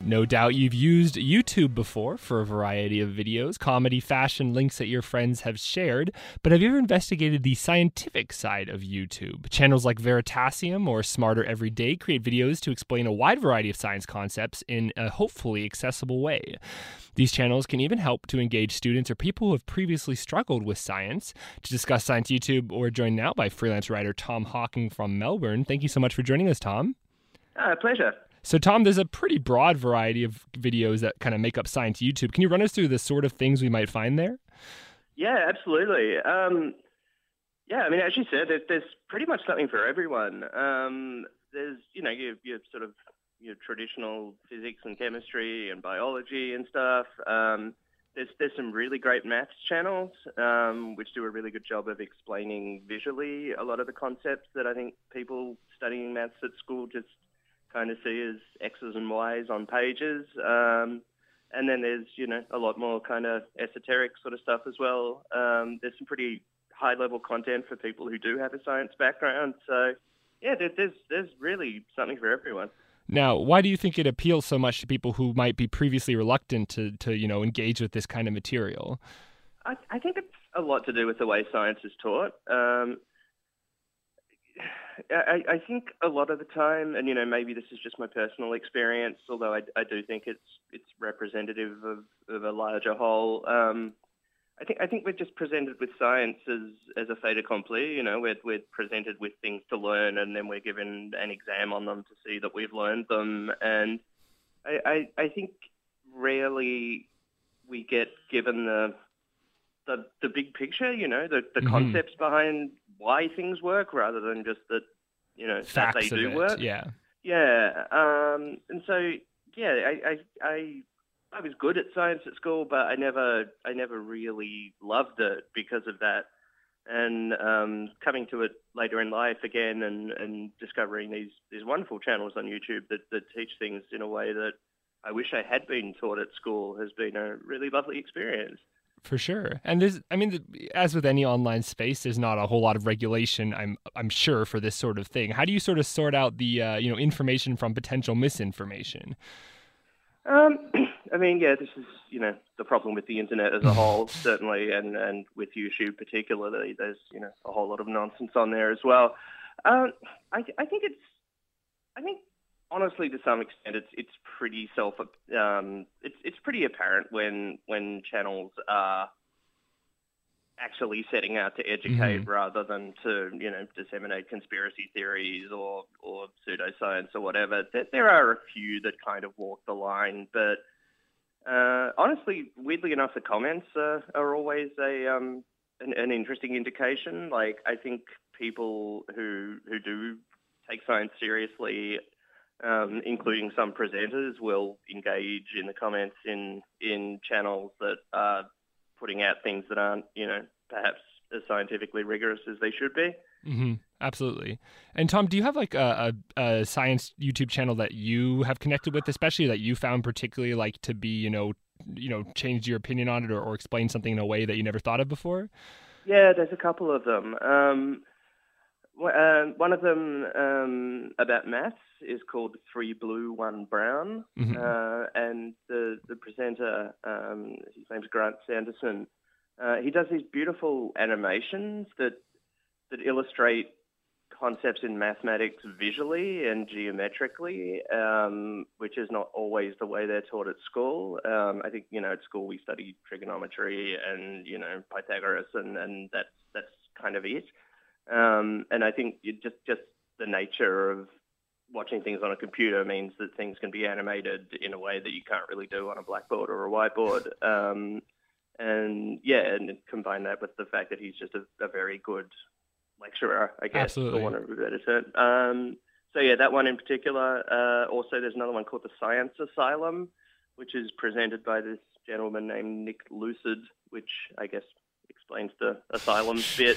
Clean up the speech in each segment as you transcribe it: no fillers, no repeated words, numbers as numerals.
No doubt you've used YouTube before for a variety of videos, comedy, fashion, links that your friends have shared, but have you ever investigated the scientific side of YouTube? Channels like Veritasium or Smarter Everyday create videos to explain a wide variety of science concepts in a hopefully accessible way. These channels can even help to engage students or people who have previously struggled with science. To discuss Science YouTube, we're joined now by freelance writer Tom Hawking from Melbourne. Thank you so much for joining us, Tom. Pleasure. So, Tom, there's a pretty broad variety of videos that kind of make up Science YouTube. Can you run us through the sort of things we might find there? Yeah, absolutely. As you said, there's pretty much something for everyone. There's, your sort of your traditional physics and chemistry and biology and stuff. There's some really great maths channels, which do a really good job of explaining visually a lot of the concepts that I think people studying maths at school just kind of see as X's and Y's on pages. And then there's, a lot more kind of esoteric sort of stuff as well. There's some pretty high-level content for people who do have a science background. So, yeah, there's really something for everyone. Now, why do you think it appeals so much to people who might be previously reluctant to engage with this kind of material? I think it's a lot to do with the way science is taught. I think a lot of the time, and maybe this is just my personal experience, although I do think it's representative of a larger whole. I think we're just presented with science as a fait accompli. We're presented with things to learn, and then we're given an exam on them to see that we've learned them. And I think rarely we get given the big picture. The concepts behind why things work, rather than just that that they do work. Yeah. And so I was good at science at school, but I never really loved it because of that. And coming to it later in life again, and discovering these wonderful channels on YouTube that teach things in a way that I wish I had been taught at school has been a really lovely experience. For sure. And as with any online space, there's not a whole lot of regulation, I'm sure, for this sort of thing. How do you sort of sort out the information from potential misinformation? This is the problem with the internet as a whole, certainly, and with YouTube particularly. There's a whole lot of nonsense on there as well. I think honestly, to some extent, it's pretty it's pretty apparent when channels are actually setting out to educate rather than to disseminate conspiracy theories or pseudoscience or whatever. There are a few that kind of walk the line, but honestly, weirdly enough, the comments are always an interesting indication. Like, I think people who do take science seriously, including some presenters, will engage in the comments in channels that are putting out things that aren't, perhaps as scientifically rigorous as they should be. Mm-hmm. Absolutely. And Tom, do you have like a science YouTube channel that you have connected with, especially that you found particularly like to be, changed your opinion on it or explain something in a way that you never thought of before? Yeah, there's a couple of them. One of them about maths is called 3 Blue, 1 Brown, and the presenter, his name's Grant Sanderson. He does these beautiful animations that illustrate concepts in mathematics visually and geometrically, which is not always the way they're taught at school. I think at school we study trigonometry and Pythagoras, and that's kind of it. And I think just the nature of watching things on a computer means that things can be animated in a way that you can't really do on a blackboard or a whiteboard. And combine that with the fact that he's just a very good lecturer, I guess, Absolutely. for want of a better term. That one in particular. Also, there's another one called the Science Asylum, which is presented by this gentleman named Nick Lucid, which I guess explains the asylum bit.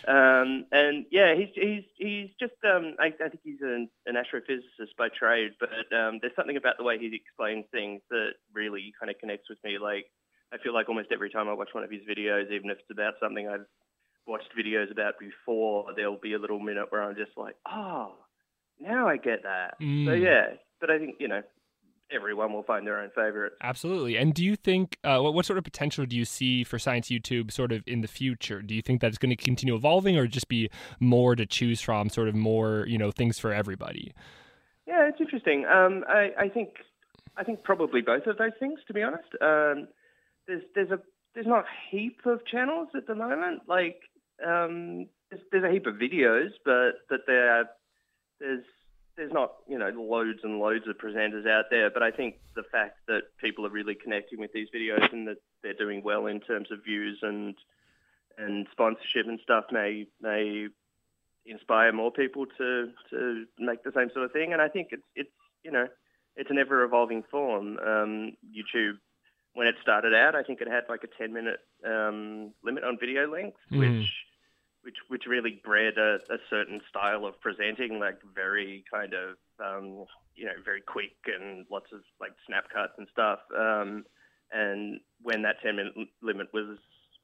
He's just, I think he's an astrophysicist by trade, but there's something about the way he explains things that really kind of connects with me. Like, I feel like almost every time I watch one of his videos, even if it's about something I've watched videos about before, there'll be a little minute where I'm just like, oh, now I get that. So yeah, but I think, everyone will find their own favorite. Absolutely. And do you think, what sort of potential do you see for Science YouTube sort of in the future? Do you think that it's going to continue evolving or just be more to choose from, sort of more, things for everybody? Yeah, it's interesting. I think probably both of those things, to be honest. There's not a heap of channels at the moment. Like there's a heap of videos, but there's not loads and loads of presenters out there. But I think the fact that people are really connecting with these videos and that they're doing well in terms of views and sponsorship and stuff may inspire more people to make the same sort of thing. And I think it's an ever evolving form. YouTube, when it started out, I think it had like a 10-minute limit on video length, which really bred a certain style of presenting, like very kind of very quick and lots of like snap cuts and stuff. And when that 10-minute limit was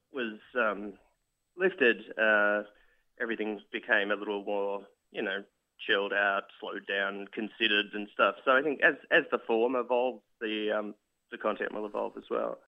lifted, everything became a little more, chilled out, slowed down, considered and stuff. So I think as the form evolves, the content will evolve as well.